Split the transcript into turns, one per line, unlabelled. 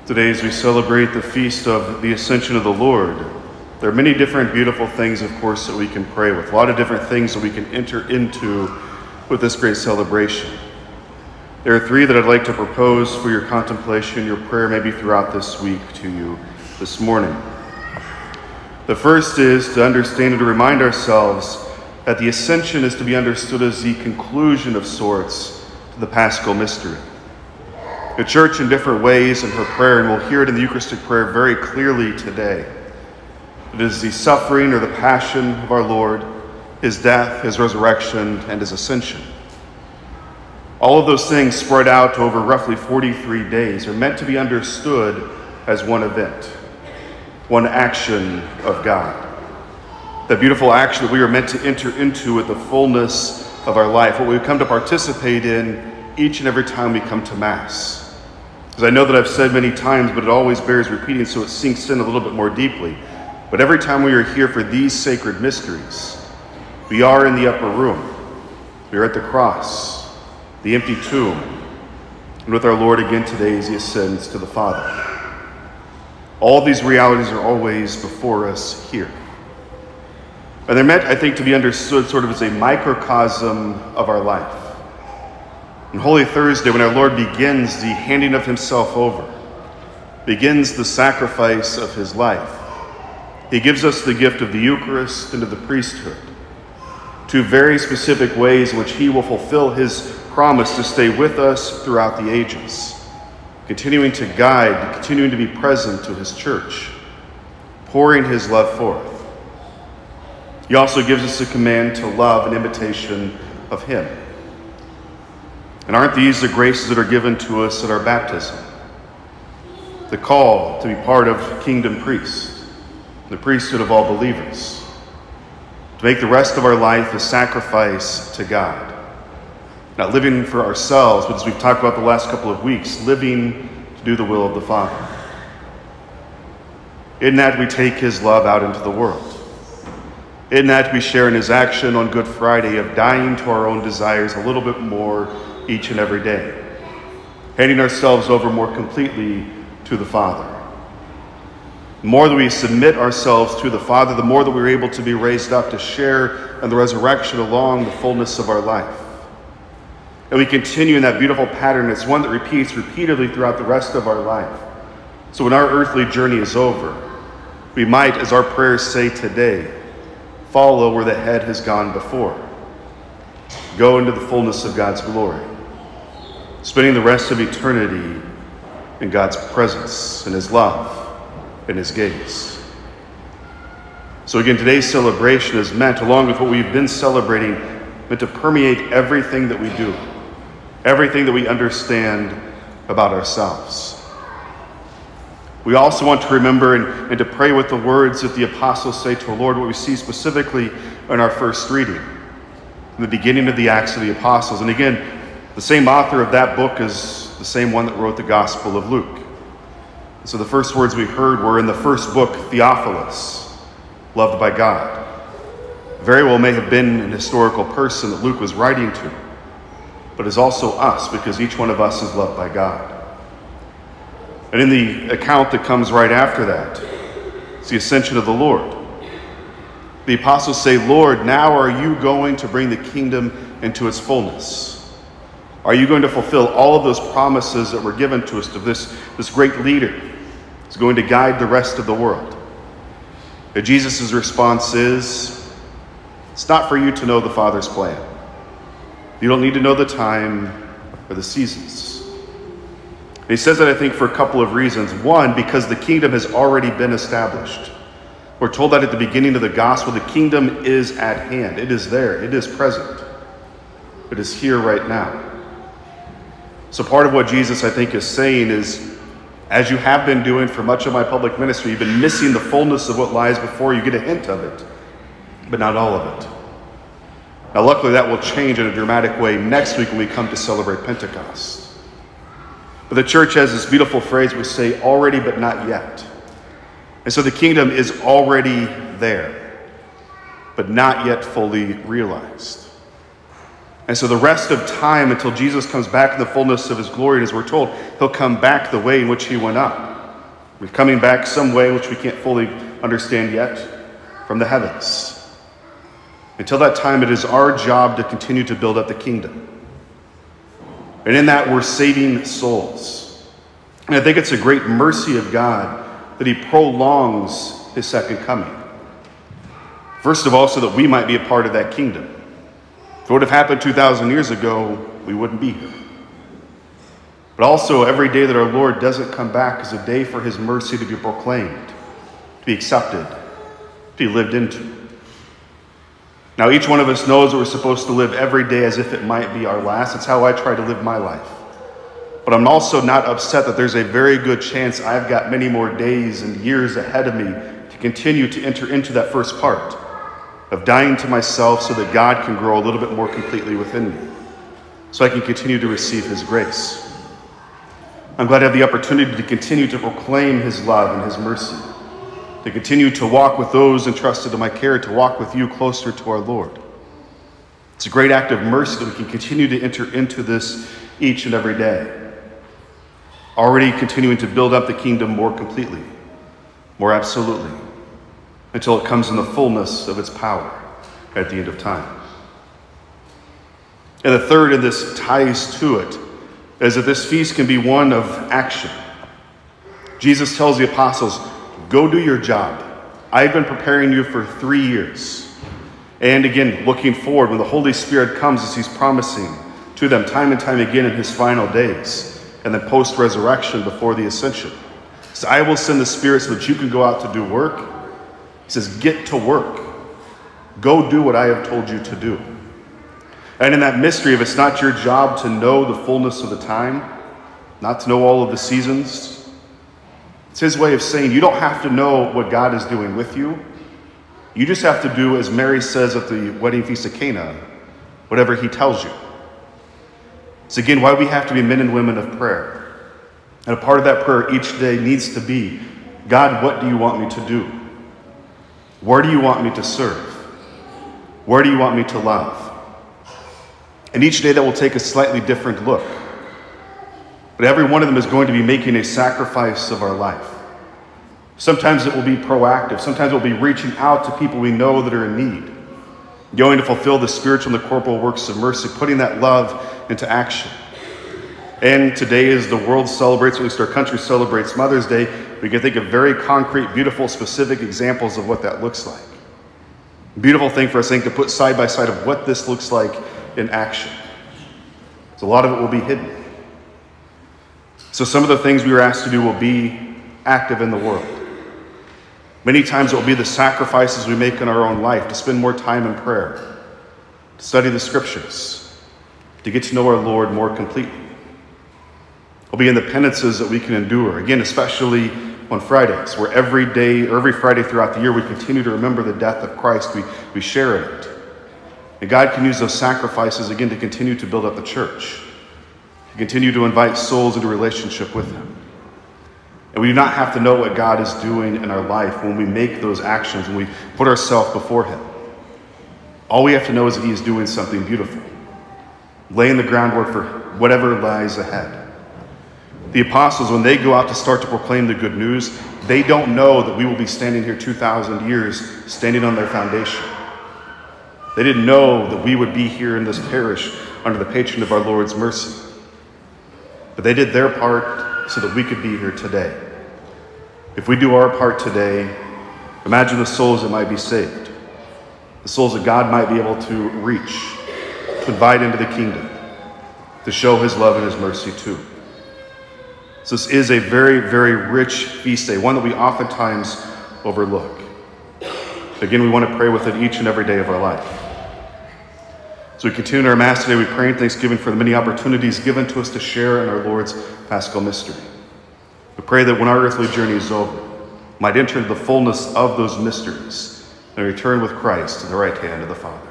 Today, as we celebrate the feast of the Ascension of the Lord, there are many different beautiful things, of course, that we can pray with. A lot of different things that we can enter into with this great celebration. There are three that I'd like to propose for your contemplation, your prayer, maybe throughout this week to you this morning. The first is to understand and to remind ourselves that the Ascension is to be understood as the conclusion of sorts to the Paschal mystery. The Church in different ways in her prayer, and we'll hear it in the Eucharistic prayer very clearly today. It is the suffering or the passion of our Lord, his death, his resurrection, and his ascension. All of those things spread out over roughly 43 days are meant to be understood as one event, one action of God. That beautiful action that we are meant to enter into with the fullness of our life, what we come to participate in each and every time we come to Mass. Because I know that I've said many times, but it always bears repeating so it sinks in a little bit more deeply. But every time we are here for these sacred mysteries, we are in the upper room. We are at the cross, the empty tomb, and with our Lord again today as he ascends to the Father. All these realities are always before us here. And they're meant, I think, to be understood sort of as a microcosm of our life. On Holy Thursday, when our Lord begins the handing of himself over, begins the sacrifice of his life, he gives us the gift of the Eucharist and of the priesthood, two very specific ways in which he will fulfill his promise to stay with us throughout the ages, continuing to guide, continuing to be present to his church, pouring his love forth. He also gives us a command to love in imitation of him. And aren't these the graces that are given to us at our baptism? The call to be part of kingdom priests, the priesthood of all believers, to make the rest of our life a sacrifice to God. Not living for ourselves, but as we've talked about the last couple of weeks, living to do the will of the Father. In that we take his love out into the world. In that we share in his action on Good Friday of dying to our own desires a little bit more each and every day, handing ourselves over more completely to the Father. The more that we submit ourselves to the Father, the more that we're able to be raised up to share in the resurrection along the fullness of our life. And we continue in that beautiful pattern. It's one that repeats repeatedly throughout the rest of our life. So when our earthly journey is over, we might, as our prayers say today, follow where the head has gone before. Go into the fullness of God's glory, spending the rest of eternity in God's presence, in his love, in his gaze. So again, today's celebration is meant, along with what we've been celebrating, meant to permeate everything that we do, everything that we understand about ourselves. We also want to remember and to pray with the words that the apostles say to our Lord, what we see specifically in our first reading, in the beginning of the Acts of the Apostles. And again, the same author of that book is the same one that wrote the Gospel of Luke. So the first words we heard were in the first book, Theophilus, loved by God. Very well may have been an historical person that Luke was writing to, but is also us, because each one of us is loved by God. And in the account that comes right after that, it's the ascension of the Lord. The apostles say, Lord, now are you going to bring the kingdom into its fullness? Are you going to fulfill all of those promises that were given to us, to this great leader who's going to guide the rest of the world? And Jesus' response is, it's not for you to know the Father's plan. You don't need to know the time or the seasons. And he says that, I think, for a couple of reasons. One, because the kingdom has already been established. We're told that at the beginning of the gospel, the kingdom is at hand. It is there. It is present. It is here right now. So part of what Jesus, I think, is saying is, as you have been doing for much of my public ministry, you've been missing the fullness of what lies before you. Get a hint of it, but not all of it. Now, luckily, that will change in a dramatic way next week when we come to celebrate Pentecost. But the church has this beautiful phrase we say, already but not yet. And so the kingdom is already there, but not yet fully realized. And so the rest of time until Jesus comes back in the fullness of his glory, and as we're told, he'll come back the way in which he went up. He's coming back some way which we can't fully understand yet from the heavens. Until that time, it is our job to continue to build up the kingdom. And in that, we're saving souls. And I think it's a great mercy of God that he prolongs his second coming. First of all, so that we might be a part of that kingdom. If it would have happened 2,000 years ago, we wouldn't be here. But also, every day that our Lord doesn't come back is a day for his mercy to be proclaimed, to be accepted, to be lived into. Now, each one of us knows that we're supposed to live every day as if it might be our last. That's how I try to live my life. But I'm also not upset that there's a very good chance I've got many more days and years ahead of me to continue to enter into that first part of dying to myself so that God can grow a little bit more completely within me, so I can continue to receive his grace. I'm glad to have the opportunity to continue to proclaim his love and his mercy, to continue to walk with those entrusted to my care, to walk with you closer to our Lord. It's a great act of mercy that we can continue to enter into this each and every day, already continuing to build up the kingdom more completely, more absolutely, until it comes in the fullness of its power at the end of time. And the third, and this ties to it, is that this feast can be one of action. Jesus tells the apostles, go do your job. I've been preparing you for 3 years. And again, looking forward, when the Holy Spirit comes, as he's promising to them time and time again in his final days, and then post-resurrection before the ascension. He says, I will send the Spirit so that you can go out to do work. He says, get to work. Go do what I have told you to do. And in that mystery of it's not your job to know the fullness of the time, not to know all of the seasons, it's his way of saying you don't have to know what God is doing with you. You just have to do, as Mary says at the wedding feast of Cana, whatever he tells you. It's again why we have to be men and women of prayer. And a part of that prayer each day needs to be, God, what do you want me to do? Where do you want me to serve? Where do you want me to love? And each day that will take a slightly different look. But every one of them is going to be making a sacrifice of our life. Sometimes it will be proactive. Sometimes it will be reaching out to people we know that are in need. Going to fulfill the spiritual and the corporal works of mercy, putting that love into action. And today, as the world celebrates, or at least our country celebrates Mother's Day, we can think of very concrete, beautiful, specific examples of what that looks like. Beautiful thing for us, I think, to put side by side of what this looks like in action. So a lot of it will be hidden. So some of the things we were asked to do will be active in the world. Many times it will be the sacrifices we make in our own life, to spend more time in prayer, to study the scriptures, to get to know our Lord more completely. It will be in the penances that we can endure, again, especially on Fridays, where every day or every Friday throughout the year we continue to remember the death of Christ. We share in it. And God can use those sacrifices, again, to continue to build up the church, to continue to invite souls into relationship with him. And we do not have to know what God is doing in our life when we make those actions, when we put ourselves before him. All we have to know is that he is doing something beautiful, laying the groundwork for whatever lies ahead. The apostles, when they go out to start to proclaim the good news, they don't know that we will be standing here 2,000 years, standing on their foundation. They didn't know that we would be here in this parish under the patron of our Lord's mercy. But they did their part so that we could be here today. If we do our part today, imagine the souls that might be saved, the souls that God might be able to reach, to invite into the kingdom, to show his love and his mercy too. So this is a very, very rich feast day, one that we oftentimes overlook. Again, we want to pray with it each and every day of our life. So we continue our Mass today. We pray in thanksgiving for the many opportunities given to us to share in our Lord's Paschal mystery. We pray that when our earthly journey is over, we might enter into the fullness of those mysteries and return with Christ to the right hand of the Father.